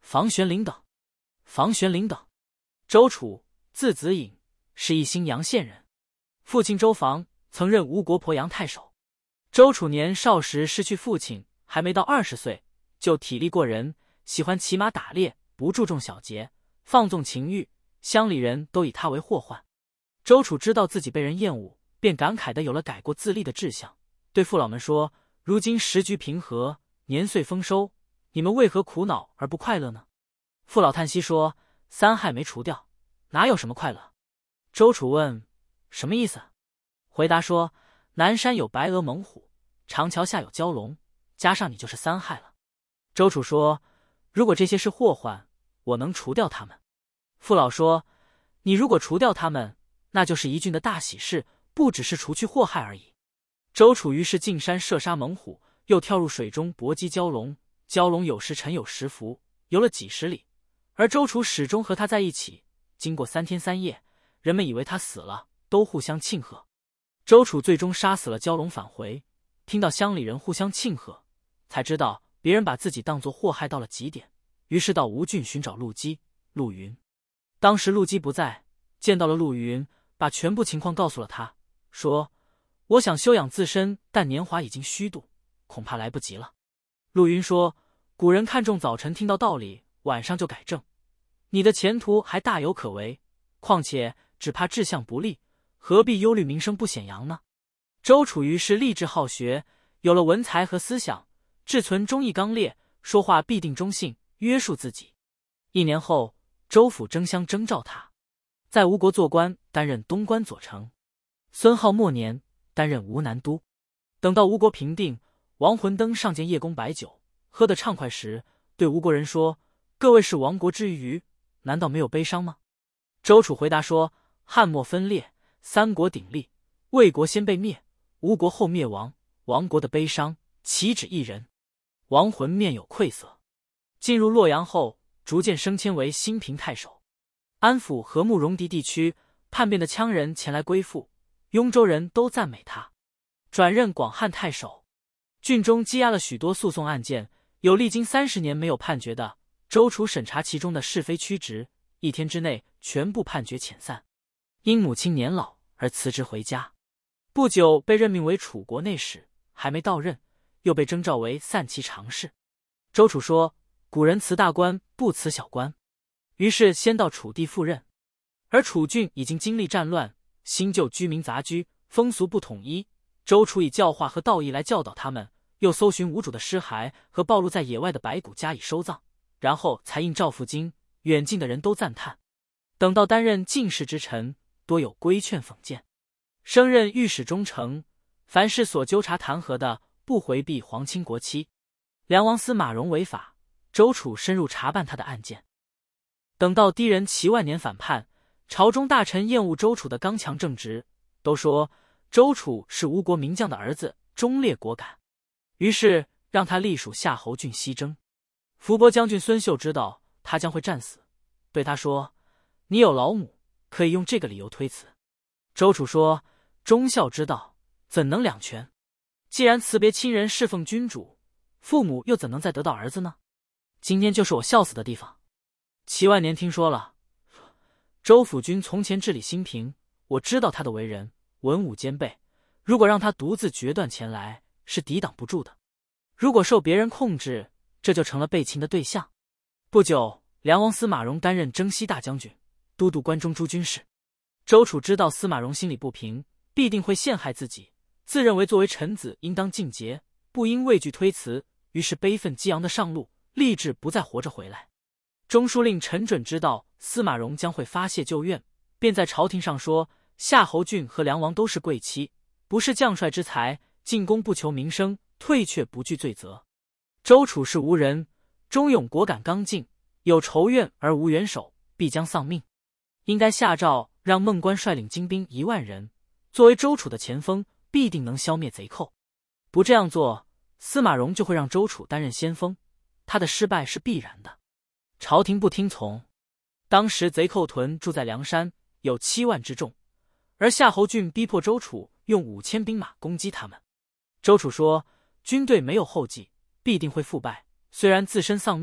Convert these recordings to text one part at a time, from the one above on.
房玄龄等。房玄龄等，周楚，字子隐，是一新阳县人。父亲周防曾任吴国鄱阳太守。周楚年少时失去父亲，还没到20岁，就体力过人，喜欢骑马打猎，不注重小节，放纵情欲，乡里人都以他为祸患。周楚知道自己被人厌恶，便感慨地有了改过自立的志向，对父老们说：如今时局平和，年岁丰收，你们为何苦恼而不快乐呢？父老叹息说：三害没除掉，哪有什么快乐？周楚问：什么意思？回答说：南山有白鹅猛虎，长桥下有蛟龙，加上你就是三害了。周楚说：如果这些是祸患，我能除掉他们。父老说：你如果除掉他们，那就是一郡的大喜事，不只是除去祸害而已。周楚于是进山射杀猛虎，又跳入水中搏击蛟龙，蛟龙有时沉有时浮，游了几十里，而周楚始终和他在一起。经过3天3夜，人们以为他死了，都互相庆贺。周楚最终杀死了蛟龙返回，听到乡里人互相庆贺，才知道别人把自己当作祸害到了极点，于是到吴郡寻找陆基、陆云。当时陆基不在，见到了陆云，把全部情况告诉了他，说：我想休养自身，但年华已经虚度，恐怕来不及了。陆云说：古人看重早晨听到道理，晚上就改正，你的前途还大有可为，况且只怕志向不立，何必忧虑名声不显扬呢？周楚于是立志好学，有了文才和思想，志存忠义刚烈，说话必定忠信，约束自己。1年后，周府争相征召他，在吴国做官，担任东关左丞。孙皓末年，担任吴南都。等到吴国平定，王浑登上见叶公摆酒，喝得畅快时，对吴国人说：各位是亡国之余，难道没有悲伤吗？周楚回答说：汉末分裂，三国鼎立，魏国先被灭，吴国后灭亡，亡国的悲伤岂止一人？王浑面有愧色。进入洛阳后，逐渐升迁为兴平太守。安抚和慕戎狄地区叛变的羌人前来归附，雍州人都赞美他。转任广汉太守，郡中积压了许多诉讼案件，有历经30年没有判决的，周楚审查其中的是非曲直，1天之内全部判决遣散。因母亲年老而辞职回家。不久被任命为楚国内史，还没到任，又被征召为散骑常侍。周楚说：古人辞大官，不辞小官。于是先到楚地赴任。而楚郡已经经历战乱，新旧居民杂居，风俗不统一。周楚以教化和道义来教导他们，又搜寻无主的尸骸和暴露在野外的白骨加以收葬，然后才印诏付京。远近的人都赞叹。等到担任进士之臣，多有规劝讽谏。升任御史中丞，凡事所纠察弹劾的，不回避皇亲国戚。梁王司马荣违法，周楚深入查办他的案件。等到敌人齐万年反叛，朝中大臣厌恶周楚的刚强正直，都说周楚是吴国名将的儿子，忠烈果敢，于是让他隶属夏侯郡西征。伏波将军孙秀知道他将会战死，对他说：你有老母，可以用这个理由推辞。周楚说：忠孝之道，怎能两全？既然辞别亲人侍奉君主，父母又怎能再得到儿子呢？今天就是我笑死的地方。齐万年听说了，周府君从前治理兴平，我知道他的为人，文武兼备，如果让他独自决断前来，是抵挡不住的。如果受别人控制，这就成了被擒的对象。不久，梁王司马荣担任征西大将军，都督关中诸军事。周楚知道司马荣心里不平，必定会陷害自己，自认为作为臣子应当尽节，不应畏惧推辞，于是悲愤激昂地上路，立志不再活着回来。中书令陈准知道司马荣将会发泄旧怨，便在朝廷上说：夏侯俊和梁王都是贵戚，不是将帅之才，进宫不求名声，退却不惧罪责。周楚是吴人，忠勇果敢刚劲，有仇怨而无援手，必将丧命。应该下诏让孟关率领精兵1万人，作为周楚的前锋，必定能消灭贼寇。不这样做，司马荣就会让周楚担任先锋，他的失败是必然的。朝廷不听从。当时贼寇屯住在梁山，有7万之众，而夏侯俊逼迫周楚用5000兵马攻击他们。周楚说：军队没有后继，必定会腐败，虽然自身丧命，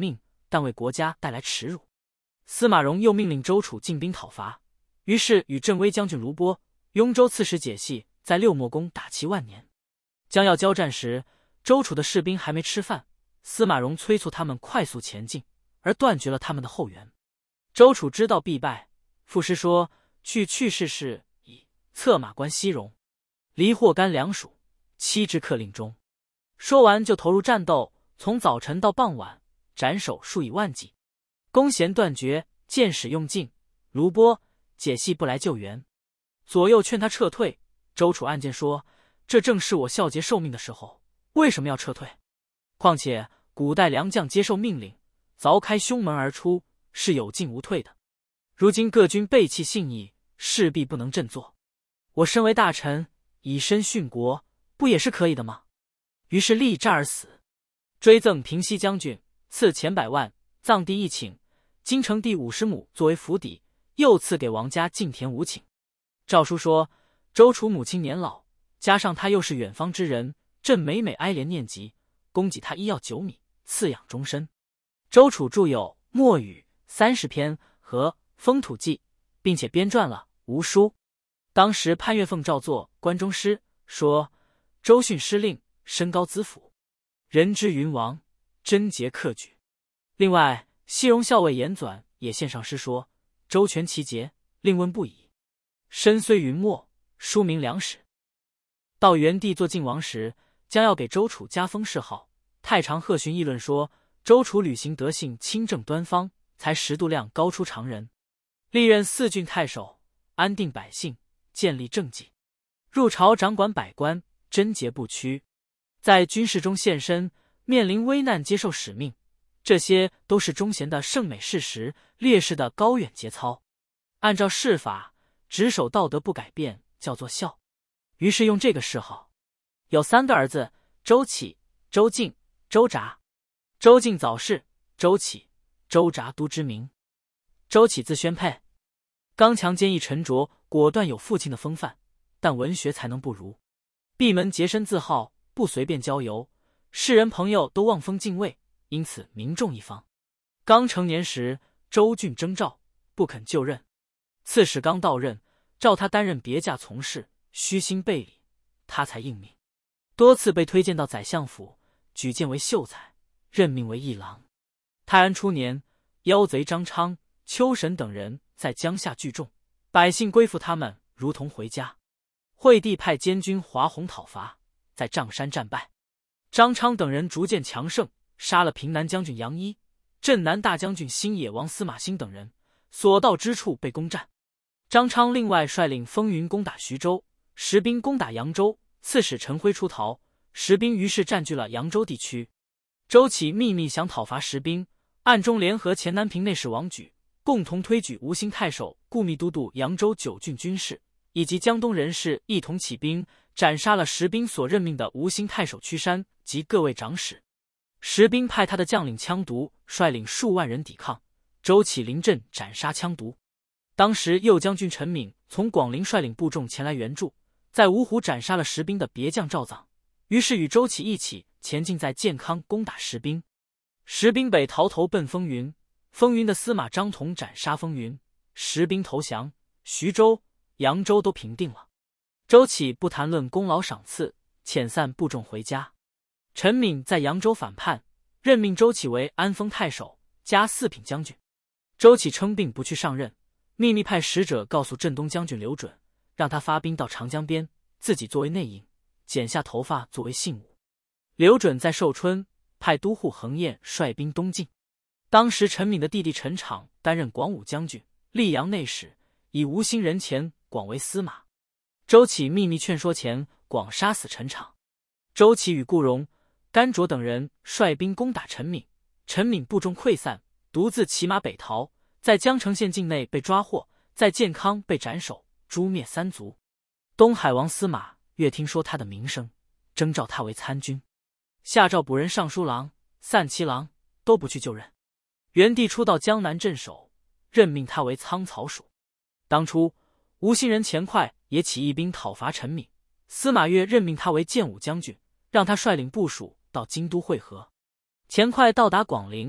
但为国家带来耻辱。司马荣又命令周楚进兵讨伐，于是与镇威将军卢波、雍州刺史解析在六墨宫打齐万年。将要交战时，周楚的士兵还没吃饭，司马荣催促他们快速前进，而断绝了他们的后援。周楚知道必败，赋诗说：去世事以策马关西戎，离祸干粮属，期至客令中。说完就投入战斗，从早晨到傍晚，斩首数以万计，弓弦断绝，箭矢用尽。卢波、解析不来救援，左右劝他撤退。周楚暗箭说：这正是我孝节受命的时候，为什么要撤退？况且古代良将接受命令，凿开胸门而出，是有进无退的。如今各军背弃信义，势必不能振作。我身为大臣，以身殉国，不也是可以的吗？于是立战而死。追赠平西将军，赐钱100万，葬地1顷，京城地50亩作为府邸，又赐给王家净田5顷。诏书说，周楚母亲年老，加上他又是远方之人，朕每哀怜念及，供给他医药9米，赐养终身。周楚著有《墨语》30篇和《风土记》，并且编撰了《吴书》。当时潘岳凤照作关中诗，说周训诗令，身高资府，人之云王，贞洁克举。另外西戎校尉严纂也献上诗说：周全其节，令问不已。身虽云墨，书名良史。到元帝做晋王时，将要给周楚加封谥号，太常贺询议论说，周楚履行德性清正端方，才识度量高出常人。历任4郡太守，安定百姓，建立政纪，入朝掌管百官，贞洁不屈，在军事中献身，面临危难接受使命，这些都是忠贤的圣美事实，烈士的高远节操。按照谥法，执守道德不改变，叫做孝。于是用这个谥号。有3个儿子：周启、周敬、周札。周敬早逝，周启、周札都知名。周启字宣沛，刚强坚毅沉着，果断有父亲的风范，但文学才能不如。闭门洁身自好，不随便交游，世人朋友都望风敬畏，因此名重一方。刚成年时，周俊征召，不肯就任。刺史刚到任，召他担任别驾从事，虚心备礼，他才应命。多次被推荐到宰相府，举荐为秀才，任命为议郎。泰安初年，妖贼张昌、邱神等人在江夏聚众，百姓归附他们，如同回家。惠帝派监军华宏讨伐，在瘴山战败。张昌等人逐渐强盛，杀了平南将军杨一、镇南大将军新野王司马欣等人，所到之处被攻占。张昌另外率领风云攻打徐州，石兵攻打扬州，刺史陈辉出逃，石兵于是占据了扬州地区。周启秘密想讨伐石兵，暗中联合前南平内史王举，共同推举吴兴太守顾密都督扬州9郡军事，以及江东人士一同起兵，斩杀了石兵所任命的吴兴太守屈山及各位长史。石兵派他的将领羌独率领数万人抵抗，周启临阵斩杀羌独。当时右将军陈敏从广陵率领部众前来援助，在芜湖斩杀了石兵的别将赵臧，于是与周启一起前进，在建康攻打石兵。石兵北逃投奔风云，风云的司马张统斩杀风云，石兵投降，徐州、扬州都平定了。周启不谈论功劳赏赐，遣散部众回家。陈敏在扬州反叛，任命周启为安丰太守，加4品将军。周启称病不去上任，秘密派使者告诉镇东将军刘准，让他发兵到长江边，自己作为内应，剪下头发作为信物。刘准在寿春派都护恒彦率兵东进。当时陈敏的弟弟陈昶担任广武将军、溧阳内史，以吴兴人前广为司马。周启秘密劝说前，广杀死陈昶。周启与顾荣、甘卓等人率兵攻打陈敏，陈敏部众溃散，独自骑马北逃，在江城县境内被抓获，在建康被斩首，诛灭3族。东海王司马越听说他的名声，征召他为参军，下诏补任尚书郎、散骑郎，都不去就任。元帝初到江南镇守，任命他为仓曹属。当初吴兴人钱快也起义兵讨伐陈敏，司马越任命他为建武将军，让他率领部属到京都会合。钱快到达广陵，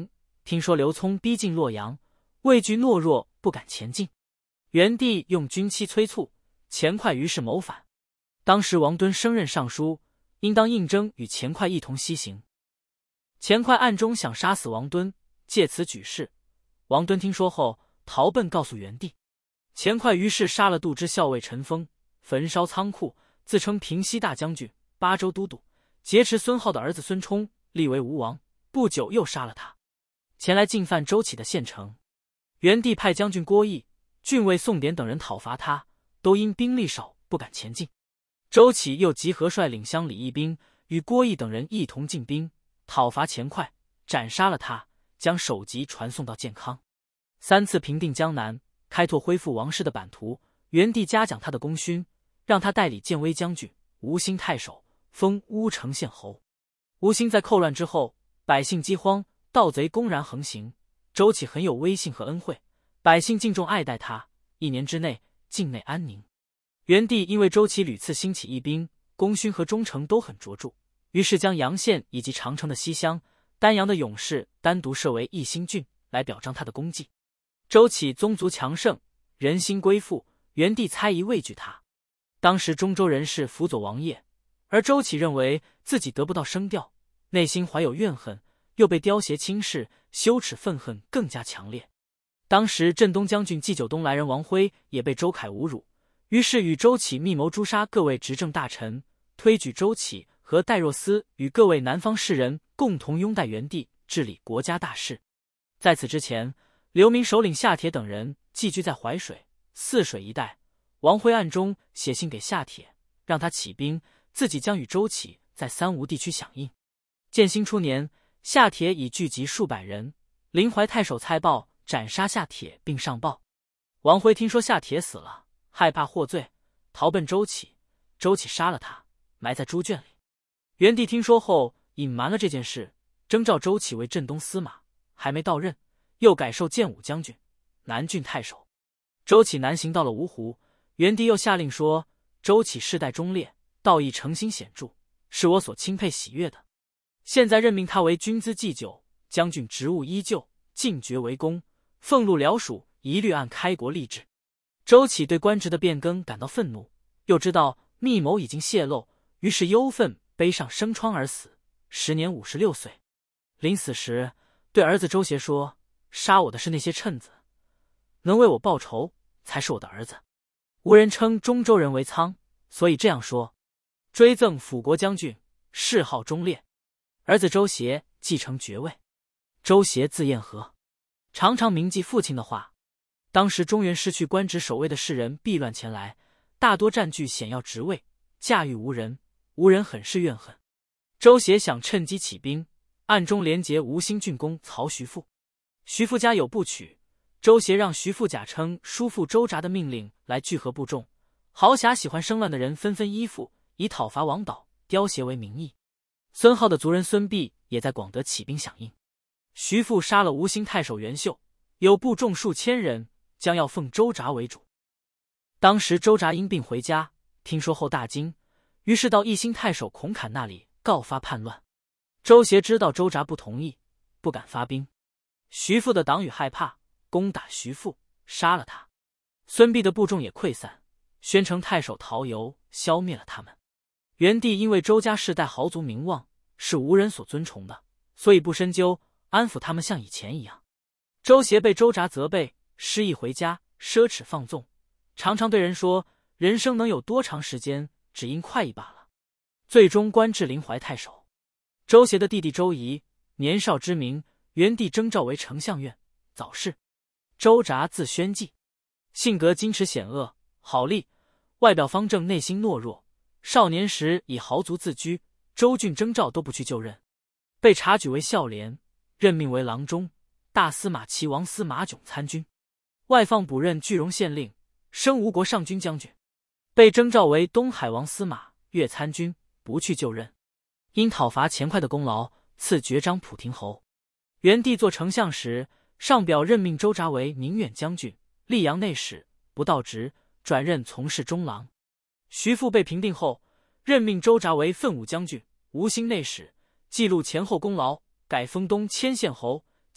听说刘聪逼近洛阳，畏惧懦弱，不敢前进。元帝用军期催促，钱侩于是谋反。当时王敦升任尚书，应当应征与钱侩一同西行。钱侩暗中想杀死王敦，借此举事。王敦听说后，逃奔告诉元帝。钱侩于是杀了杜之校尉陈丰，焚烧仓库，自称平西大将军、巴州都督，劫持孙浩的儿子孙冲，立为吴王。不久又杀了他，前来进犯周启的县城。元帝派将军郭毅、郡尉宋典等人讨伐他，都因兵力少不敢前进。周启又集合率领乡里义兵，与郭毅等人一同进兵讨伐钱侩，斩杀了他，将首级传送到建康。3次平定江南，开拓恢复王室的版图。元帝嘉奖他的功勋，让他代理建威将军、吴兴太守，封乌城县侯。吴兴在寇乱之后，百姓饥荒，盗贼公然横行，周启很有威信和恩惠，百姓敬重爱戴他。1年之内，境内安宁。元帝因为周启屡次兴起义兵，功勋和忠诚都很卓著，于是将阳县以及长城的西乡、丹阳的勇士单独设为义兴郡，来表彰他的功绩。周启宗族强盛，人心归附，元帝猜疑畏惧他。当时中州人士辅佐王业，而周启认为自己得不到升调，内心怀有怨恨，又被刁邪轻视，羞耻愤恨更加强烈。当时镇东将军冀九东来人王辉也被周凯侮辱，于是与周启密谋诛杀各位执政大臣，推举周启和戴若思与各位南方士人共同拥戴元帝，治理国家大事。在此之前，刘明首领夏铁等人寄居在淮水、泗水一带，王辉暗中写信给夏铁，让他起兵，自己将与周启在三吴地区响应。建兴初年，夏铁已聚集数百人，临淮太守蔡豹斩杀夏铁并上报。王辉听说夏铁死了，害怕获罪，逃奔周启。周启杀了他，埋在猪圈里。元帝听说后，隐瞒了这件事，征召周启为镇东司马，还没到任，又改授建武将军、南郡太守。周启南行到了芜湖，元帝又下令说：周启世代忠烈，道义诚心显著，是我所钦佩喜悦的。现在任命他为军资祭酒，将军职务依旧，进爵为公，俸禄僚属一律按开国立制。周启对官职的变更感到愤怒，又知道密谋已经泄露，于是忧愤背上生疮而死，时年56岁。临死时对儿子周协说：杀我的是那些趁子，能为我报仇才是我的儿子。无人称中州人为仓，所以这样说。追赠辅国将军，谥号忠烈。儿子周协继承爵位。周协字彦和，常常铭记父亲的话。当时中原失去官职守卫的士人避乱前来，大多占据显要职位，驾驭无人，无人很是怨恨。周协想趁机起兵，暗中连结吴兴郡公曹徐父。徐父家有部曲，周协让徐父假称叔父周札的命令来聚合部众。豪侠喜欢生乱的人纷纷依附，以讨伐王导、刁邪为名义。孙浩的族人孙弼也在广德起兵响应。徐父杀了吴兴太守袁秀，有部众数千人，将要奉周札为主。当时周札因病回家，听说后大惊，于是到义兴太守孔侃那里告发叛乱。周协知道周札不同意，不敢发兵。徐父的党羽害怕，攻打徐父，杀了他。孙弼的部众也溃散，宣城太守陶游消灭了他们。元帝因为周家世代豪族名望，是无人所尊崇的，所以不深究，安抚他们像以前一样。周协被周札责备，失意回家，奢侈放纵，常常对人说人生能有多长时间，只因快意罢了。最终官至临淮太守。周协的弟弟周仪年少之名，元帝征召为丞相院，早逝。周札字宣济，性格矜持险恶，好吏，外表方正，内心懦弱。少年时以豪族自居，州郡征召都不去就任，被察举为孝廉，任命为郎中、大司马齐王司马迥参军，外放补任句容县令，升吴国上军将军。被征召为东海王司马越参军，不去就任，因讨伐钱侩的功劳，赐爵章普亭侯。元帝做丞相时，上表任命周札为宁远将军、溧阳内史，不到职，转任从事中郎。徐父被平定后，任命周札为奋武将军、吴兴内史，记录前后功劳，改封东迁县侯，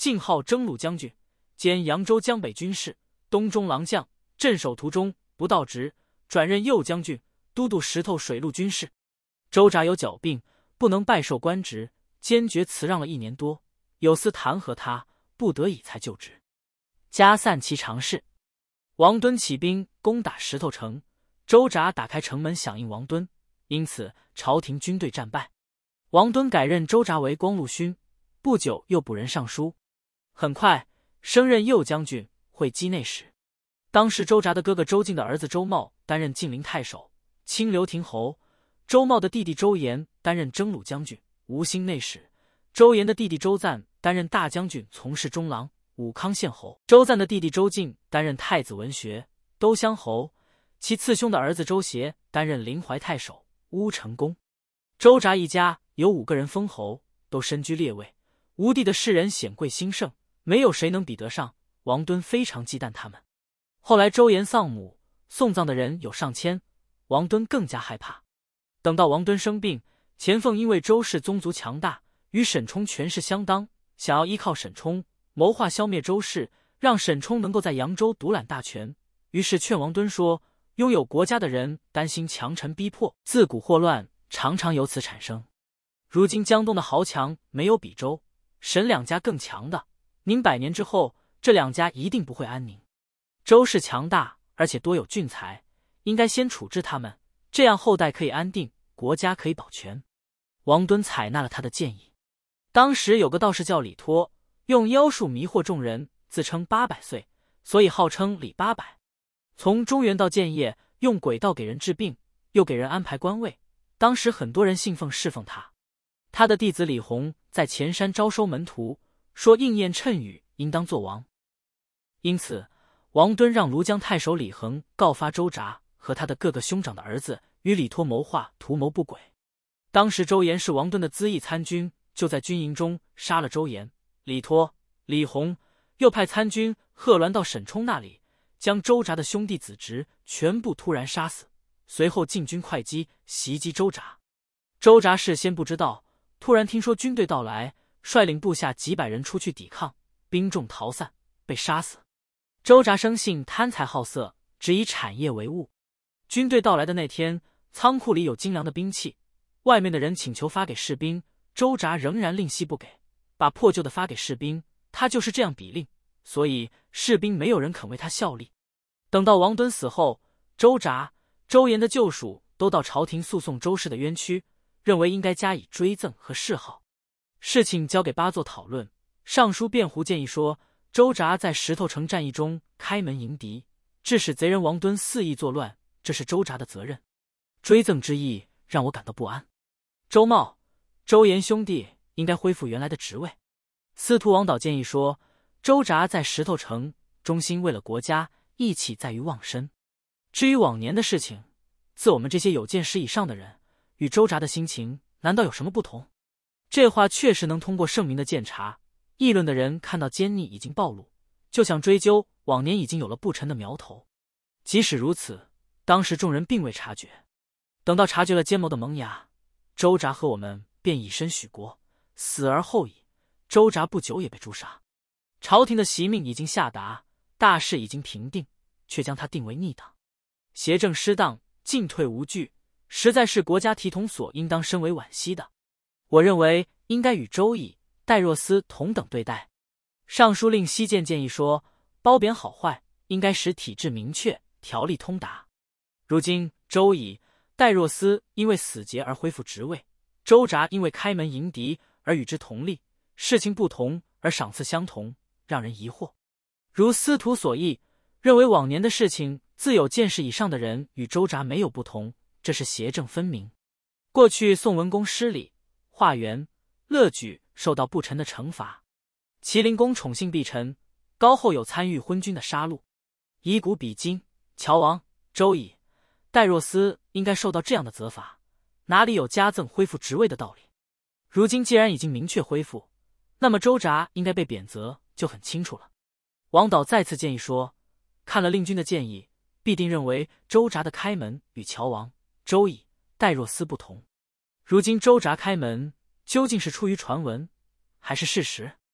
晋号征虏将军，兼扬州江北军事、东中郎将，镇守途中不到职，转任右将军，都督石头水陆军事。周札有脚病，不能拜受官职，坚决辞让了1年多，有司弹劾他，不得已才就职。加散骑常侍。王敦起兵攻打石头城，周札打开城门响应王敦，因此朝廷军队战败。王敦改任周札为光禄勋，不久又补任尚书，很快升任右将军、会稽内史。当时周札的哥哥周进的儿子周茂担任晋陵太守、清流亭侯，周茂的弟弟周延担任征虏将军、吴兴内史，周延的弟弟周赞担任大将军、从事中郎、武康县侯，周赞的弟弟周进担任太子文学、都乡侯，其次兄的儿子周协担任临淮太守、乌程公。周札一家有5个人封侯，都身居列位，吴地的士人显贵兴盛，没有谁能比得上。王敦非常忌惮他们。后来周延丧母，送葬的人有上千，王敦更加害怕。等到王敦生病，钱凤因为周氏宗族强大，与沈冲权势相当，想要依靠沈冲谋划消灭周氏，让沈冲能够在扬州独揽大权。于是劝王敦说，拥有国家的人担心强臣逼迫，自古祸乱常常由此产生。如今江东的豪强没有比周、沈两家更强的，您100年之后，这2家一定不会安宁。周氏强大，而且多有俊才，应该先处置他们，这样后代可以安定，国家可以保全。王敦采纳了他的建议。当时有个道士叫李托，用妖术迷惑众人，自称800岁，所以号称李800。从中原到建业，用诡道给人治病，又给人安排官位，当时很多人信奉侍奉他。他的弟子李弘在前山招收门徒，说应验谶语，应当做王。因此王敦让庐江太守李恒告发周札和他的各个兄长的儿子与李托谋划，图谋不轨。当时周延是王敦的资议参军，就在军营中杀了周延、李托、李弘，又派参军贺鸾到沈冲那里，将周札的兄弟子侄全部突然杀死，随后进军会稽，袭击周札。周札事先不知道，突然听说军队到来，率领部下几百人出去抵抗，兵众逃散，被杀死。周札生性贪财好色，只以产业为务。军队到来的那天，仓库里有精良的兵器，外面的人请求发给士兵，周札仍然吝惜不给，把破旧的发给士兵，他就是这样比令，所以士兵没有人肯为他效力。等到王敦死后，周札、周延的旧属都到朝廷诉讼周氏的冤屈，认为应该加以追赠和谥号。事情交给8座讨论，尚书卞胡建议说，周札在石头城战役中开门迎敌，致使贼人王敦肆意作乱，这是周札的责任。追赠之意让我感到不安。周茂、周延兄弟应该恢复原来的职位。司徒王导建议说，周札在石头城忠心为了国家，义气在于忘身。至于往年的事情，自我们这些有见识以上的人，与周札的心情难道有什么不同？这话确实能通过圣明的鉴察，议论的人看到奸逆已经暴露，就想追究往年已经有了不成的苗头。即使如此，当时众人并未察觉。等到察觉了奸谋的萌芽，周札和我们便以身许国，死而后已。周札不久也被诛杀。朝廷的袭命已经下达，大事已经平定，却将他定为逆党，挟政失当，进退无据，实在是国家体统所应当深为惋惜的。我认为应该与周乙、戴若思同等对待。尚书令西谏建议说，褒贬好坏应该使体制明确，条例通达。如今周乙、戴若思因为死节而恢复职位，周札因为开门迎敌而与之同立，事情不同而赏赐相同，让人疑惑。如司徒所议，认为往年的事情自有见识以上的人与周札没有不同，这是邪正分明。过去宋文公失礼，华元、乐举受到不臣的惩罚，麒麟公宠幸必臣，高后有参与昏君的杀戮。以古比今，乔王、周乙、戴若思应该受到这样的责罚，哪里有加赠恢复职位的道理？如今既然已经明确恢复，那么周札应该被贬责就很清楚了。王导再次建议说，看了令君的建议，必定认为周札的开门与乔王、周乙、戴若思不同。如今周札开门究竟是出于传闻，还是事实？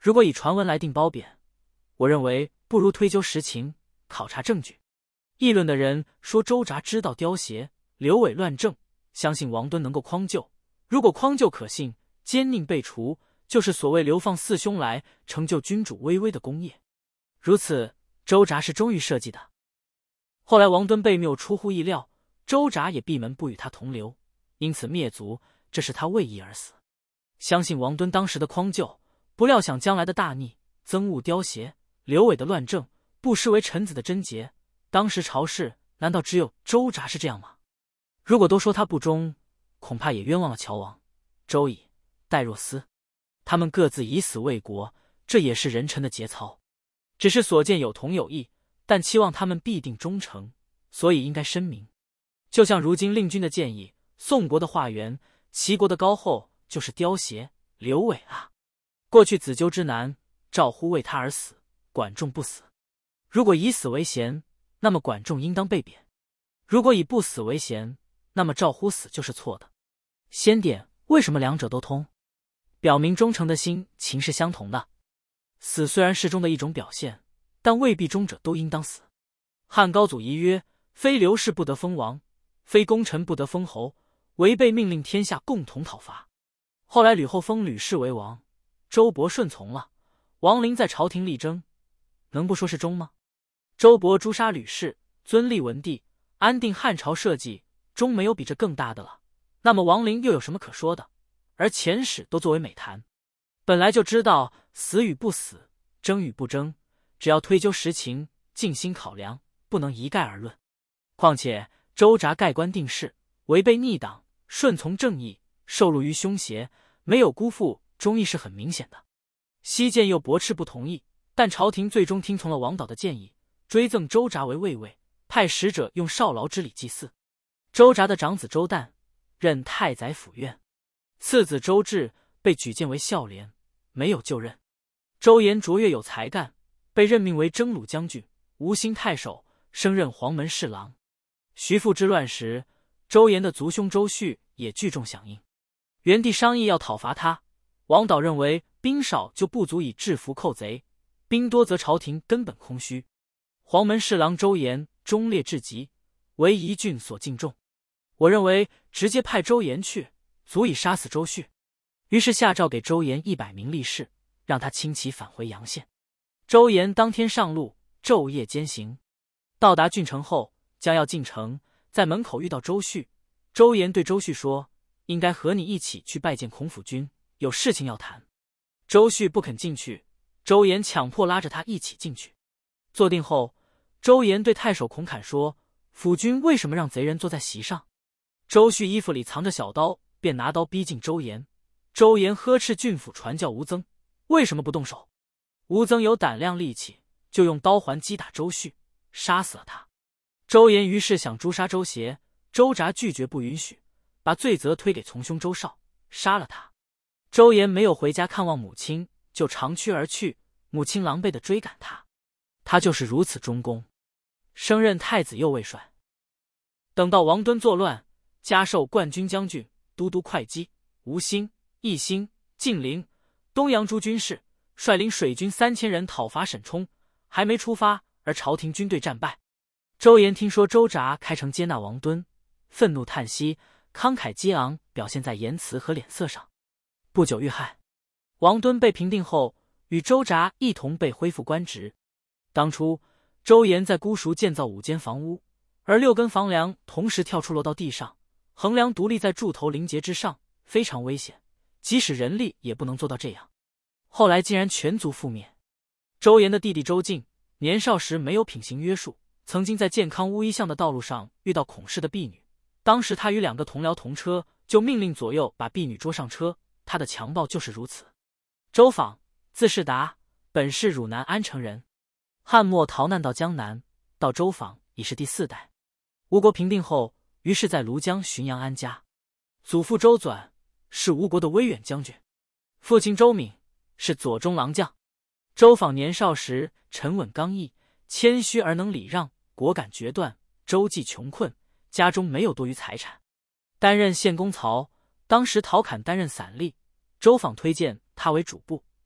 如果以传闻来定褒贬，我认为不如推究实情，考察证据。议论的人说周札知道刁邪，刘伪乱政，相信王敦能够匡救。如果匡救可信，奸佞被除，就是所谓流放四兄来，成就君主巍巍的功业。如此，周札是忠于社稷的。后来王敦被谬出乎意料，周札也闭门不与他同流，因此灭族，这是他为义而死。相信王敦当时的匡救，不料想将来的大逆，憎恶刁邪，刘伪的乱政，不失为臣子的贞洁。当时朝事难道只有周札是这样吗？如果都说他不忠，恐怕也冤枉了乔王、周乙、戴若思，他们各自以死为国，这也是人臣的节操。只是所见有同有异，但期望他们必定忠诚，所以应该申明。就像如今令君的建议，宋国的华元，齐国的高后，就是刁邪、刘伪啊。过去子纠之难，赵乎为他而死，管仲不死。如果以死为贤，那么管仲应当被贬；如果以不死为贤，那么赵乎死就是错的。先典为什么两者都通？表明忠诚的心情是相同的。死虽然是忠的一种表现，但未必忠者都应当死。汉高祖遗曰：非刘氏不得封王，非功臣不得封侯，违背命令天下共同讨伐。后来吕后封吕氏为王，周勃顺从了，王陵在朝廷力争，能不说是忠吗？周勃诛杀吕氏，尊立文帝，安定汉朝社稷，终没有比这更大的了。那么王陵又有什么可说的？而前史都作为美谈。本来就知道死与不死，争与不争，只要推究实情，静心考量，不能一概而论。况且周札盖棺定事，违背逆党，顺从正义，受禄于凶邪，没有辜负忠义是很明显的。西涧又驳斥不同意，但朝廷最终听从了王导的建议，追赠周札为卫尉，派使者用少劳之礼祭祀。周札的长子周旦任太宰府院，次子周至被举荐为孝廉，没有就任。周延卓越有才干，被任命为征虏将军、吴兴太守，升任黄门侍郎。徐父之乱时，周延的族兄周旭也聚众响应。元帝商议要讨伐他，王导认为兵少就不足以制服寇贼，兵多则朝廷根本空虚。黄门侍郎周延忠烈至极，为一郡所敬重。我认为直接派周延去，足以杀死周旭。于是下诏给周延100名力士，让他轻骑返回阳县。周延当天上路，昼夜兼行。到达郡城后，将要进城，在门口遇到周旭。周延对周旭说：应该和你一起去拜见孔府君，有事情要谈。周旭不肯进去，周延强迫拉着他一起进去。坐定后，周延对太守孔侃说：府君为什么让贼人坐在席上？周旭衣服里藏着小刀，便拿刀逼近周延。周延呵斥郡府传教吴增：为什么不动手？吴增有胆量力气，就用刀环击打周旭，杀死了他。周延于是想诛杀周协，周札拒绝不允许，把罪责推给从兄周绍，杀了他。周延没有回家看望母亲，就长驱而去，母亲狼狈地追赶他。他就是如此忠公，升任太子右卫帅。等到王敦作乱，加授冠军将军、都督会稽、吴兴、义兴、晋陵、东阳诸军事，率领水军3000人讨伐沈冲，还没出发，而朝廷军队战败。周延听说周札开城接纳王敦，愤怒叹息，慷慨激昂表现在言辞和脸色上。不久遇害。王敦被平定后，与周札一同被恢复官职。当初周延在姑熟建造5间房屋，而6根房梁同时跳出落到地上，横梁独立在柱头临节之上，非常危险，即使人力也不能做到这样。后来竟然全族覆灭。周延的弟弟周进年少时没有品行约束，曾经在健康乌衣巷的道路上遇到孔氏的婢女，当时他与2个同僚同车，就命令左右把婢女捉上车。他的强暴就是如此。周访，字士达，本是汝南安城人，汉末逃难到江南，到周访已是第4代。吴国平定后，于是在庐江浔阳安家。祖父周转是吴国的威远将军，父亲周敏是左中郎将。周访年少时沉稳刚毅，谦虚而能礼让，果敢决断。周既穷困，家中没有多余财产，担任县公曹。当时陶侃担任散吏，周访推荐他为主簿，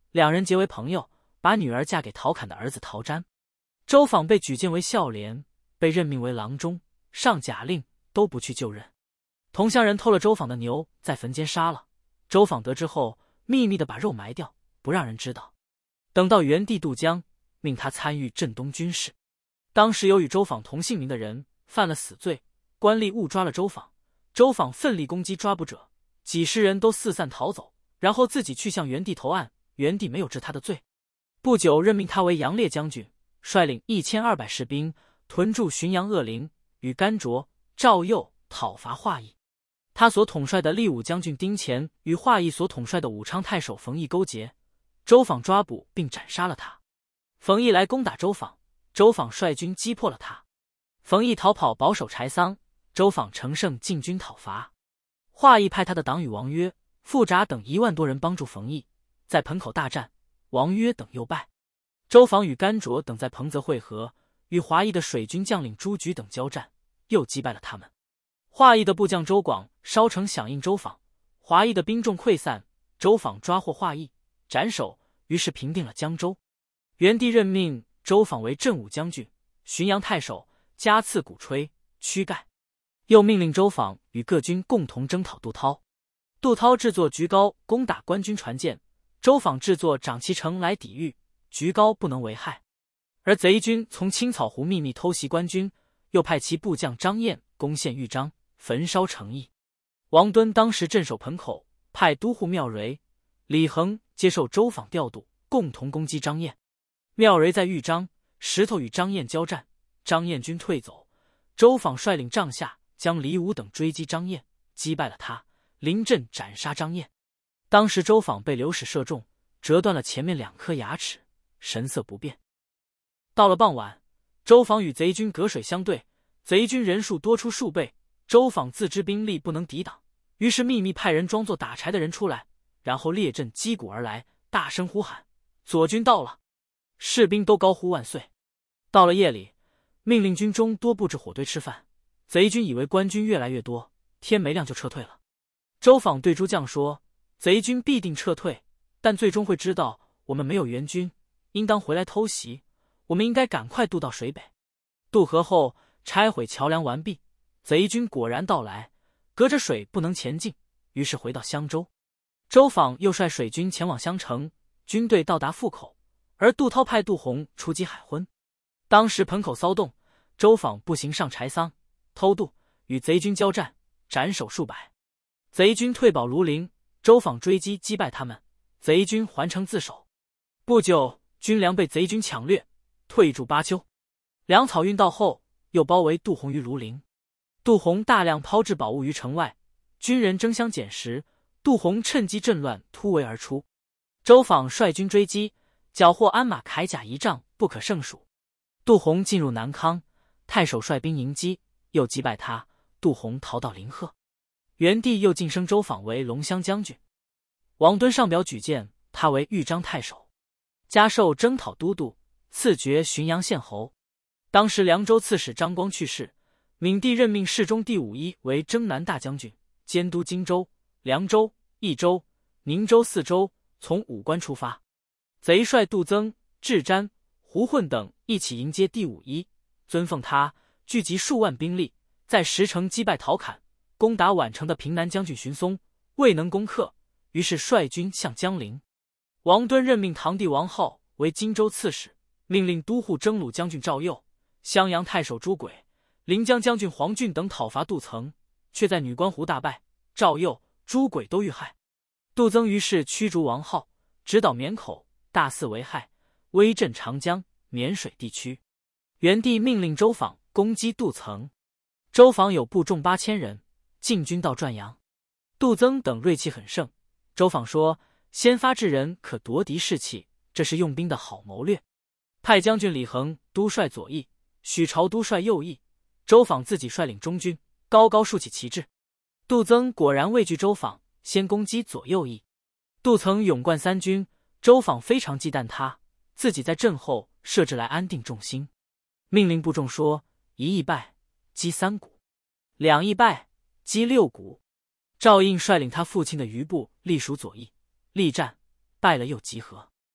两人结为朋友，把女儿嫁给陶侃的儿子陶瞻。周访被举荐为孝廉，被任命为郎中，上甲令都不去就任。同乡人偷了周访的牛，在坟间杀了。周访得知后，秘密地把肉埋掉，不让人知道。等到元帝渡江，命他参与镇东军事。当时有与周访同姓名的人犯了死罪，官吏误抓了周访。周访奋力攻击抓捕者，几十人都四散逃走，然后自己去向元帝投案。元帝没有治他的罪，不久任命他为杨烈将军，率领1200士兵屯驻浔阳鄂陵，与甘卓、赵佑讨伐华裔。他所统帅的立武将军丁虔与华裔所统帅的武昌太守冯异勾结，周访抓捕并斩杀了他。冯异来攻打周访，周访率军击破了他。冯异逃跑保守柴桑，周访乘胜进军讨伐。华裔派他的党羽王约、傅札等1万多人帮助冯异，在盆口大战，王约等又败。周访与甘卓等在彭泽会合，与华裔的水军将领朱举等交战，又击败了他们。华裔的部将周广烧城响应周访，华裔的兵众溃散，周访抓获华裔，斩首，于是平定了江州。元帝任命周访为镇武将军、浔阳太守，加赐鼓吹、躯盖。又命令周访与各军共同征讨杜涛。杜涛制作橘高攻打官军船舰，周访制作长旗城来抵御，橘高不能为害。而贼军从青草湖秘密偷袭官军，又派其部将张燕攻陷豫章，焚烧城邑。王敦当时镇守盆口，派都护妙蕊、李恒接受周访调度，共同攻击张燕。妙蕊在豫章石头与张燕交战，张燕军退走，周访率领帐下将李武等追击张燕，击败了他，临阵斩杀张燕。当时周访被流矢射中，折断了前面2颗牙齿，神色不变。到了傍晚，周访与贼军隔水相对，贼军人数多出数倍，周访自知兵力不能抵挡，于是秘密派人装作打柴的人出来，然后列阵击鼓而来，大声呼喊：左军到了！士兵都高呼万岁。到了夜里，命令军中多布置火堆吃饭。贼军以为官军越来越多，天没亮就撤退了。周访对诸将说：贼军必定撤退，但最终会知道我们没有援军，应当回来偷袭，我们应该赶快渡到水北。渡河后拆毁桥梁完毕，贼军果然到来，隔着水不能前进，于是回到襄州。周访又率水军前往襄城，军队到达阜口，而杜涛派杜洪出击海昏。当时盆口骚动，周访步行上柴桑，偷渡，与贼军交战，斩首数百。贼军退保庐陵，周访追击击败他们，贼军还城自守。不久，军粮被贼军抢掠，退驻巴丘。粮草运到后，又包围杜洪于庐陵。杜洪大量抛掷宝物于城外，军人争相捡拾，杜洪趁机阵乱，突围而出。周访率军追击，缴获鞍马铠甲1丈，不可胜数。杜洪进入南康，太守率兵迎击，又击败他，杜洪逃到临贺。元帝又晋升周访为龙骧将军。王敦上表举荐他为豫章太守，加授征讨都督，赐爵浔阳县侯。当时凉州刺史张光去世，闵帝任命侍中第5一为征南大将军，监督荆州、凉州、益州、宁州4州，从武关出发。贼帅杜增、智瞻、胡混等一起迎接第5一，尊奉他，聚集数万兵力，在石城击败陶侃，攻打宛城的平南将军荀松，未能攻克，于是率军向江陵。王敦任命堂弟王浩为荆州刺史，命令都护征虏将军赵佑、襄阳太守朱轨、临江将军黄俊等讨伐杜曾，却在女官湖大败，赵佑、朱轨都遇害。杜曾于是驱逐王浩，直捣绵口，大肆为害，威震长江、沔水地区。元帝命令周访攻击杜曾，周访有部众8000人，进军到转阳。杜曾等锐气很盛，周访说：先发制人可夺敌士气，这是用兵的好谋略。派将军李恒督率左翼，许朝督率右翼，周访自己率领中军，高高竖起旗帜。杜曾果然畏惧周访，先攻击左右翼。杜曾勇冠3军，周访非常忌惮他，自己在阵后设置来安定众心。命令部众说：一役败，击3鼓；两役败，击6鼓。赵应率领他父亲的余部隶属左翼，力战败了又集合。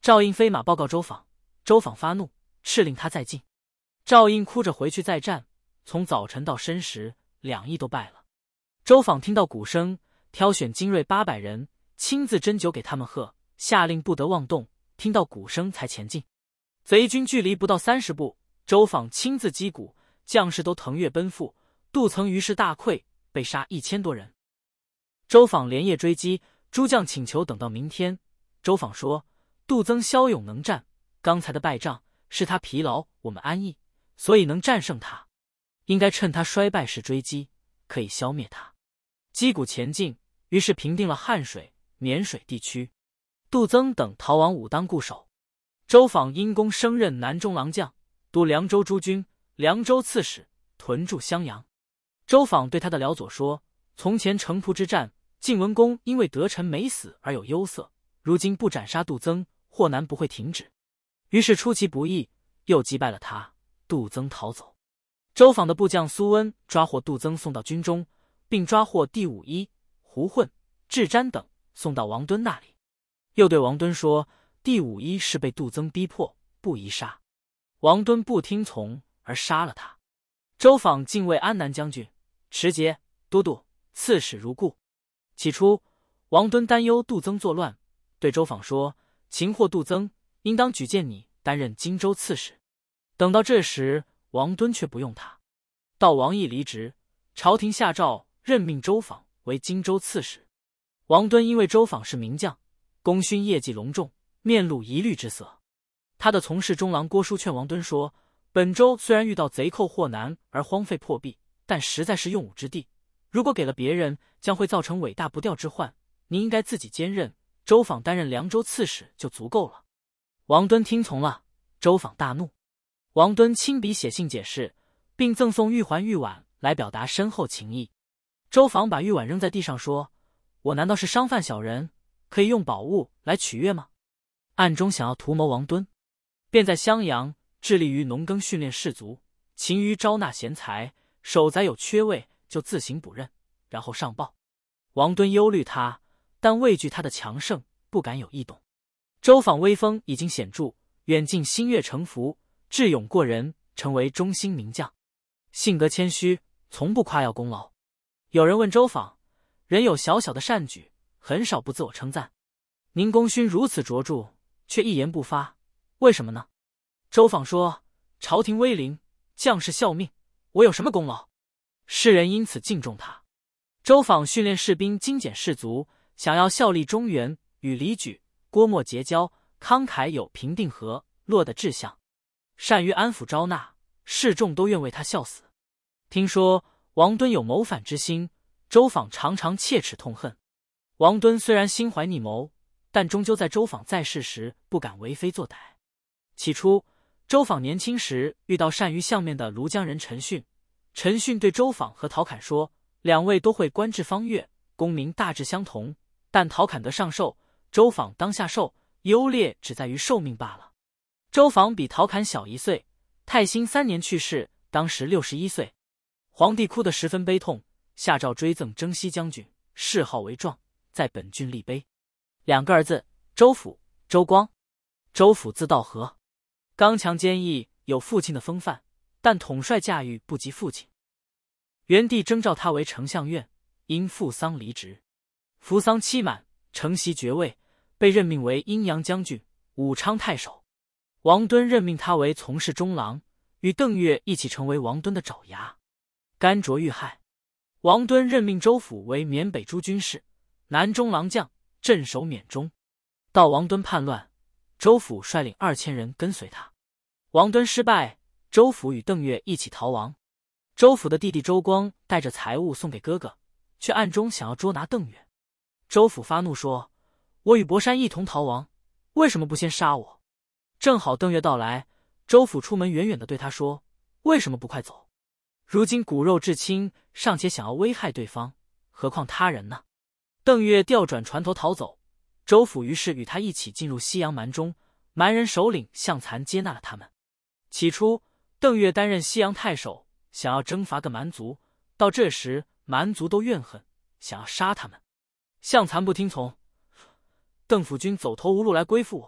赵印飞马报告周访，周访发怒，敕令他再进。赵印哭着回去再战，从早晨到申时，2役都败了。周访听到鼓声，挑选精锐800人，亲自斟酒给他们喝，下令不得妄动，听到鼓声才前进。贼军距离不到30步，周访亲自击鼓，将士都腾跃奔赴，杜曾于是大溃，被杀1000多人。周访连夜追击，诸将请求等到明天。周访说，杜曾骁勇能战，刚才的败仗是他疲劳，我们安逸，所以能战胜他，应该趁他衰败时追击，可以消灭他。击鼓前进，于是平定了汉水、沔水地区。杜曾等逃往武当固守。周访因功升任南中郎将，督凉州诸军，凉州刺史，屯驻襄阳。周访对他的辽佐说，从前城濮之战，晋文公因为得臣没死而有忧色，如今不斩杀杜曾，祸难不会停止。于是出其不意，又击败了他，杜曾逃走。周访的部将苏温抓获杜曾送到军中，并抓获第五一、胡混、智瞻等送到王敦那里。又对王敦说，第五一是被杜曾逼迫，不宜杀。王敦不听从而杀了他。周访进位安南将军、持节、都督、刺史如故。起初王敦担忧杜曾作乱，对周访说，擒获杜曾，应当举荐你担任荆州刺史。等到这时，王敦却不用他。到王毅离职，朝廷下诏任命周访为荆州刺史。王敦因为周访是名将，功勋业绩隆重，面露疑虑之色。他的从事中郎郭书劝王敦说，本州虽然遇到贼寇祸难而荒废破壁，但实在是用武之地，如果给了别人，将会造成尾大不掉之患，你应该自己兼任，周访担任凉州刺史就足够了。王敦听从了，周访大怒。王敦亲笔写信解释，并赠送玉环玉碗来表达深厚情谊。周访把玉碗扔在地上说，我难道是商贩小人，可以用宝物来取悦吗？暗中想要图谋王敦，便在襄阳致力于农耕训练士卒，勤于招纳贤才，守宅有缺位就自行补任，然后上报。王敦忧虑他，但畏惧他的强盛，不敢有异动。周访威风已经显著，远近心悦诚服，智勇过人，成为中兴名将。性格谦虚，从不夸耀功劳。有人问周访，人有小小的善举，很少不自我称赞，您功勋如此卓著，却一言不发，为什么呢？周访说，朝廷威临，将士效命，我有什么功劳？世人因此敬重他。周访训练士兵精简士卒，想要效力中原，与李举、郭沫结交，慷慨有平定河洛的志向，善于安抚招纳，士众都愿为他效死。听说王敦有谋反之心，周访常常切齿痛恨。王敦虽然心怀逆谋，但终究在周访在世时不敢为非作歹。起初周访年轻时遇到善于相面的庐江人陈训，陈训对周访和陶侃说，两位都会官至方岳，功名大致相同，但陶侃得上寿，周访当下寿，优劣只在于寿命罢了。周访比陶侃小1岁，太兴3年去世，当时61岁。皇帝哭得十分悲痛，下诏追赠征西将军，谥号为壮，在本郡立碑。2个儿子，周辅、周光。周辅字道和，刚强坚毅，有父亲的风范，但统帅驾驭不及父亲。元帝征召他为丞相院，因父丧离职。服丧期满，承袭爵位，被任命为阴阳将军、武昌太守。王敦任命他为从事中郎，与邓岳一起成为王敦的爪牙。甘卓遇害，王敦任命周辅为缅北诸军事、南中郎将，镇守缅中。到王敦叛乱，周辅率领2000人跟随他。王敦失败，周辅与邓岳一起逃亡。周辅的弟弟周光带着财物送给哥哥，却暗中想要捉拿邓岳。周辅发怒说，我与博山一同逃亡，为什么不先杀我？正好邓岳到来，周辅出门远远地对他说，为什么不快走？如今骨肉至亲，尚且想要危害对方，何况他人呢？邓岳调转船头逃走，周辅于是与他一起进入西阳蛮中，蛮人首领向残接纳了他们。起初邓岳担任西阳太守，想要征伐个蛮族，到这时蛮族都怨恨，想要杀他们。向残不听从，邓府军走投无路来归附我，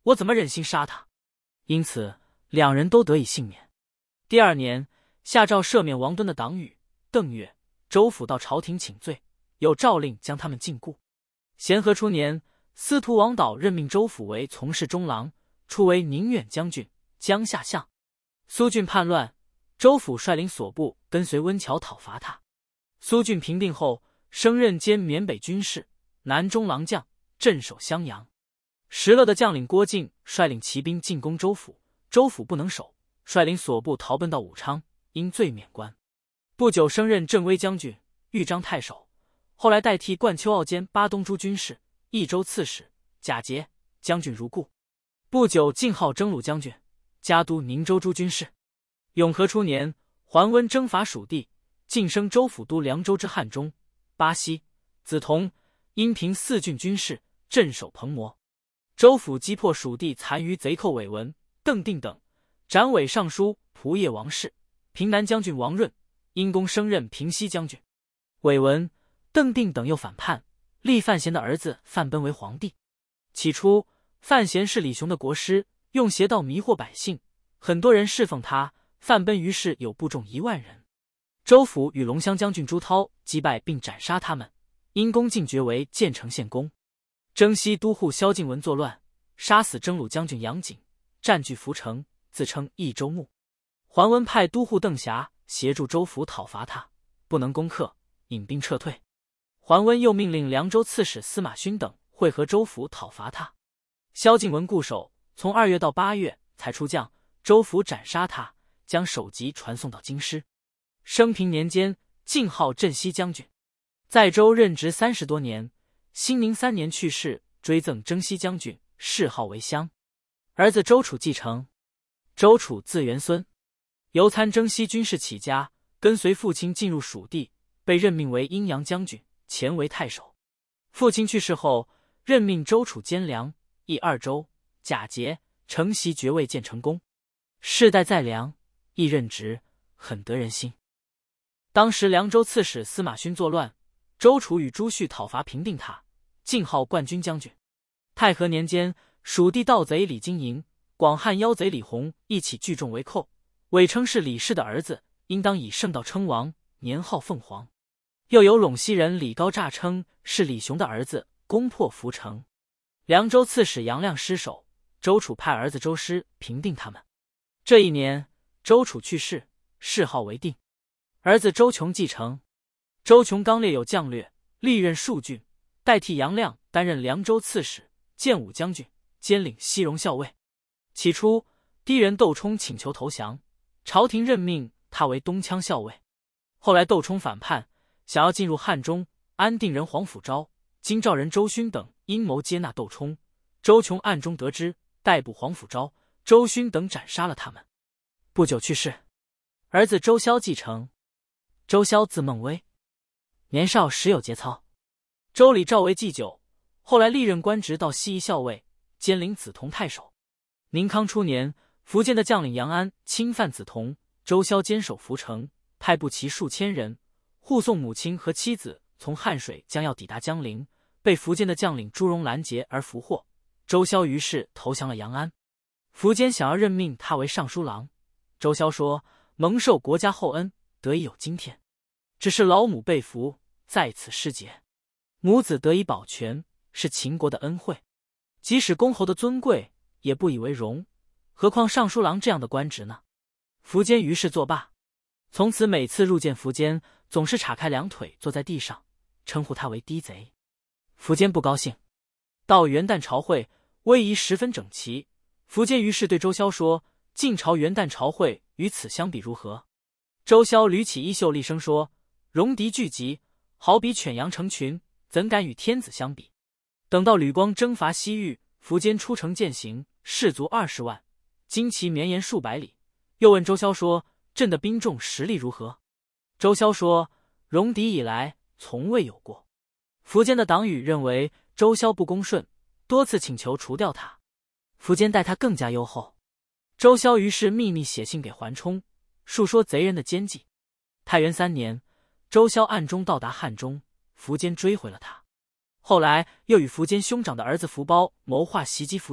我怎么忍心杀他？因此两人都得以幸免。第二年，下诏赦免王敦的党羽、邓岳、周辅到朝廷请罪，又诏令将他们禁锢。咸和初年，司徒王导任命周辅为从事中郎，初为宁远将军、江夏相。苏峻叛乱，周辅率领所部跟随温峤讨伐他。苏峻平定后，升任兼缅北军事、南中郎将，镇守襄阳。石勒的将领郭靖率领骑兵进攻周辅，周辅不能守，率领所部逃奔到武昌，因罪免官。不久升任镇威将军、豫章太守，后来代替冠丘傲兼巴东诸军事、益州刺史、假节将军如故。不久晋号征虏将军，加都宁州诸军事。永和初年，桓温征伐蜀地，晋升周辅都凉州之汉中、巴西、梓潼、阴平四郡军事，镇守彭模。周辅击破蜀地残余贼寇韦文、邓定等，斩伪尚书仆射王氏、平南将军王润，因功升任平西将军。韦文、邓定等又反叛，立范闲的儿子范奔为皇帝。起初，范闲是李雄的国师，用邪道迷惑百姓，很多人侍奉他。范奔于是有部众1万人。周辅与龙骧将军朱涛击败并斩杀他们，因功进爵为建成县公。征西都护萧敬文作乱，杀死征虏将军杨景，占据涪城，自称益州牧。桓温派都护邓霞协助周辅讨伐他，不能攻克，引兵撤退。桓温又命令凉州刺史司马勋等会合周辅讨伐他。萧敬文固守，从2月到8月才出将，周辅斩杀他，将首级传送到京师。升平年间，晋号镇西将军，在州任职30多年。兴宁3年去世，追赠征西将军，谥号为襄。儿子周楚继承。周楚字元孙，由参征西军事起家，跟随父亲进入蜀地，被任命为阴阳将军，前为太守。父亲去世后，任命周楚兼梁、益2州，假节、承袭爵位，建成公。世代在梁、益任职，很得人心。当时凉州刺史司马勋作乱，周楚与朱旭讨伐平定他，晋号冠军将军。太和年间，蜀地盗贼李金营、广汉妖贼李弘一起聚众围寇，伪称是李氏的儿子，应当以圣道称王，年号凤凰。又有陇西人李高诈称是李雄的儿子，攻破涪城。凉州刺史杨亮失守，周楚派儿子周师平定他们。这一年，周楚去世，谥号为定。儿子周琼继承。周琼刚烈有将略，历任数郡，代替杨亮担任凉州刺史、建武将军，兼领西戎校尉。起初，氐人窦冲请求投降，朝廷任命他为东羌校尉。后来窦冲反叛，想要进入汉中，安定人黄甫昭、京兆人周勋等阴谋接纳窦冲，周琼暗中得知，逮捕黄甫昭、周勋等，斩杀了他们。不久去世。儿子周萧继承。周萧字孟威，年少时有节操。周礼召为祭酒，后来历任官职到西夷校尉，兼领梓潼太守。宁康初年，苻坚的将领杨安侵犯梓潼，周萧坚守涪城，派步骑数千人护送母亲和妻子从汉水将要抵达江陵，被苻坚的将领朱荣拦截而俘获。周萧于是投降了杨安。苻坚想要任命他为尚书郎，周萧说：“蒙受国家厚恩，得以有今天。只是老母被俘，在此失节，母子得以保全，是秦国的恩惠。即使公侯的尊贵，也不以为荣，何况尚书郎这样的官职呢？”苻坚于是作罢。从此每次入见苻坚，总是岔开2腿坐在地上，称呼他为低贼。苻坚不高兴。到元旦朝会，威仪十分整齐。苻坚于是对周萧说：“晋朝元旦朝会与此相比如何？”周萧捋起衣袖厉声说：“戎狄聚集，好比犬羊成群，怎敢与天子相比？”等到吕光征伐西域，苻坚出城践行，士卒20万，旌旗绵延数百里。又问周萧说：“朕的兵众实力如何？”周萧说：“戎狄以来，从未有过。”苻坚的党羽认为周萧不恭顺，多次请求除掉他。苻坚待他更加优厚。周萧于是秘密写信给桓冲，述说贼人的奸计。太元3年，周萧暗中到达汉中，苻坚追回了他。后来又与苻坚兄长的儿子苻苞谋划袭击苻坚，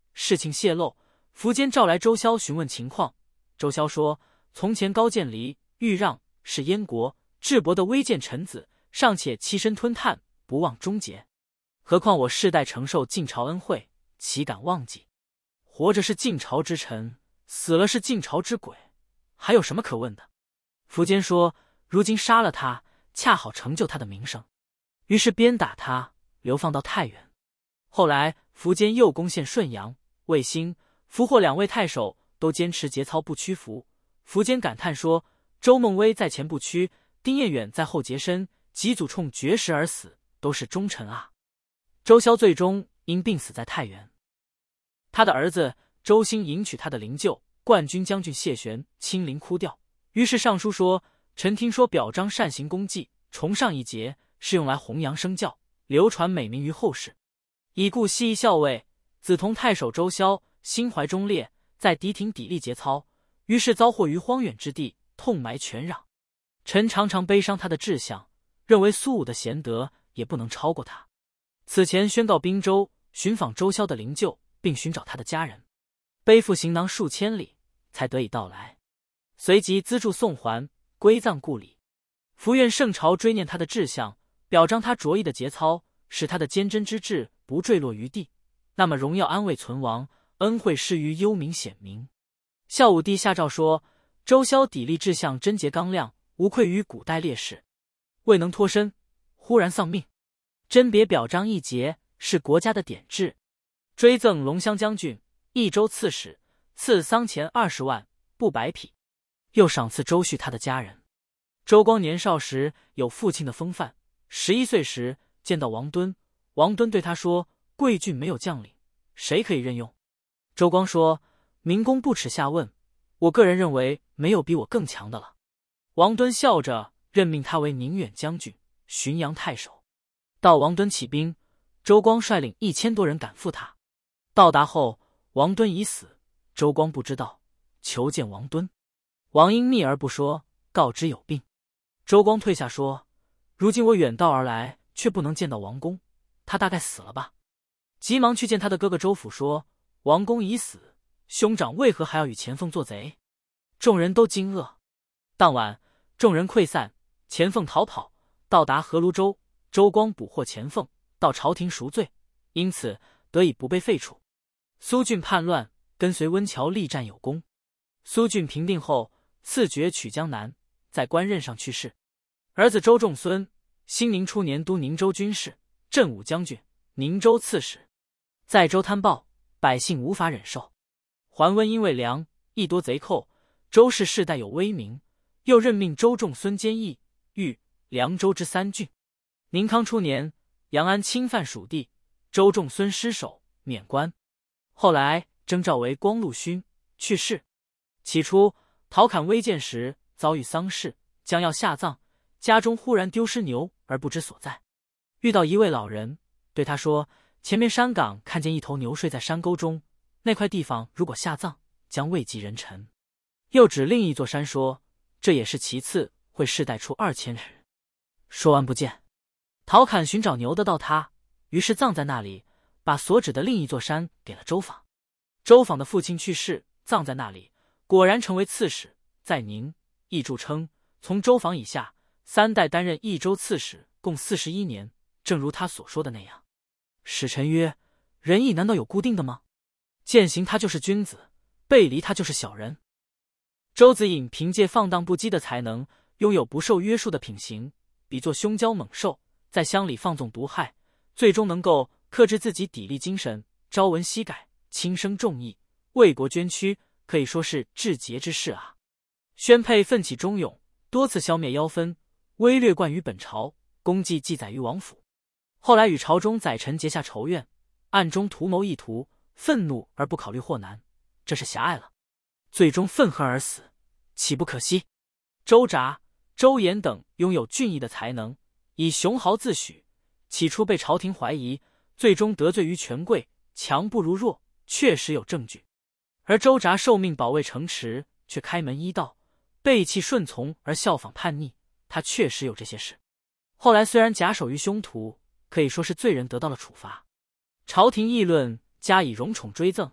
事情泄露，苻坚召来周萧询问情况。周萧说：从前高渐离、豫让是燕国智伯的微贱臣子，尚且栖身吞炭，不忘终结。何况我世代承受晋朝恩惠，岂敢忘记？活着是晋朝之臣，死了是晋朝之鬼，还有什么可问的？苻坚说：如今杀了他，恰好成就他的名声。于是鞭打他，流放到太原。后来苻坚又攻陷顺阳、卫兴，俘获2位太守，都坚持节操不屈服。苻坚感叹说：周孟威在前不屈，丁彦远在后洁身，几祖冲绝食而死，都是忠臣啊。周萧最终因病死在太原。他的儿子周兴迎娶他的灵柩冠军将军谢玄，亲临哭吊。于是上书说：臣听说表彰善行功绩，崇尚一节，是用来弘扬声教，流传美名于后世。已故西夷校尉梓潼太守周萧心怀忠烈，在敌庭砥砺节操，于是遭祸于荒远之地，痛埋泉壤。臣常常悲伤他的志向，认为苏武的贤德也不能超过他。此前宣告滨州，寻访周萧的灵柩，并寻找他的家人，背负行囊数千里，才得以到来。随即资助送还，归葬故里。伏愿圣朝追念他的志向，表彰他卓异的节操，使他的坚贞之志不坠落于地，那么荣耀安慰存亡，恩惠施于幽冥显明。孝武帝下诏说：周萧砥砺志向，贞洁刚亮，无愧于古代烈士，未能脱身，忽然丧命。甄别表彰一节，是国家的典制。追赠龙骧将军、益州刺史，赐丧钱20万，布100匹，又赏赐周煦他的家人。周光年少时有父亲的风范，11岁时见到王敦，王敦对他说：贵郡没有将领，谁可以任用？周光说：明公不耻下问，我个人认为没有比我更强的了。王敦笑着任命他为宁远将军、浔阳太守。到王敦起兵，周光率领1000多人赶赴他。到达后，王敦已死，周光不知道，求见王敦。王因密而不说，告知有病。周光退下说：如今我远道而来，却不能见到王公，他大概死了吧。急忙去见他的哥哥周府，说：王公已死，兄长为何还要与钱凤做贼？众人都惊愕。当晚众人溃散，钱凤逃跑，到达河泸州，周光捕获钱凤，到朝廷赎罪，因此得以不被废除。苏峻叛乱，跟随温峤力战有功。苏峻平定后，赐爵取江南，在官任上去世。儿子周仲孙，兴宁初年督宁州军事，镇武将军、宁州刺史。在州贪暴，百姓无法忍受。桓温因为粮亦多贼寇，周氏世代有威名，又任命周仲孙兼益、豫、凉州之3郡。宁康初年，杨安侵犯蜀地，周仲孙失守，免官。后来征召为光禄勋，去世。起初陶侃危贱时，遭遇丧事，将要下葬，家中忽然丢失牛而不知所在。遇到一位老人，对他说：前面山岗看见一头牛睡在山沟中，那块地方如果下葬，将未及人臣。又指另一座山说：这也是其次，会世代出2000人。说完不见。陶侃寻找牛的到他，于是葬在那里，把所指的另一座山给了周访。周访的父亲去世，葬在那里，果然成为刺史，在宁、益著称，从周访以下3代担任益州刺史，共41年，正如他所说的那样。使臣曰：仁义难道有固定的吗？践行他就是君子，背离他就是小人。周子隐凭借放荡不羁的才能，拥有不受约束的品行，比作凶骄猛兽，在乡里放纵毒害，最终能够克制自己砥砺精神，朝闻夕改，轻生重义，为国捐躯，可以说是至节之士啊。宣佩奋起忠勇，多次消灭妖分，威略冠于本朝，功绩记载于王府。后来与朝中宰臣结下仇怨，暗中图谋意图，愤怒而不考虑祸难，这是狭隘了。最终愤恨而死，岂不可惜？周札、周衍等拥有俊逸的才能，以雄豪自诩，起初被朝廷怀疑，最终得罪于权贵，强不如弱，确实有证据。而周札受命保卫城池，却开门医道，背弃顺从而效仿叛逆，他确实有这些事。后来虽然假手于凶徒，可以说是罪人得到了处罚。朝廷议论，加以荣宠追赠，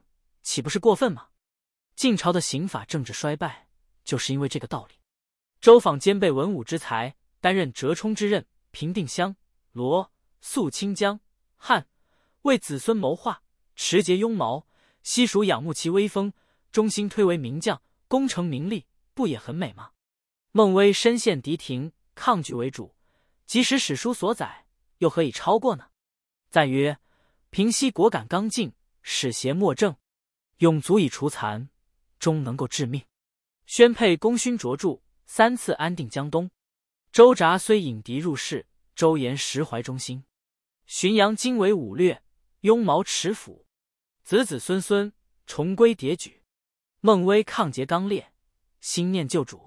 岂不是过分吗？晋朝的刑法政治衰败，就是因为这个道理。周访兼备文武之才，担任折冲之任，平定襄、罗、肃清江、汉，为子孙谋划，持节庸毛，西蜀仰慕其威风，忠心推为名将，功成名利，不也很美吗？孟威身陷敌庭，抗拒为主，即使史书所载，又何以超过呢？赞曰：平西果敢刚劲，使邪莫正，勇足以除残，终能够致命。宣配功勋卓著，3次安定江东。周札虽引敌入室，周延实怀忠心。浔阳经纬武略，雍毛持斧，子子孙孙重归迭举。孟威抗节刚烈，心念旧主。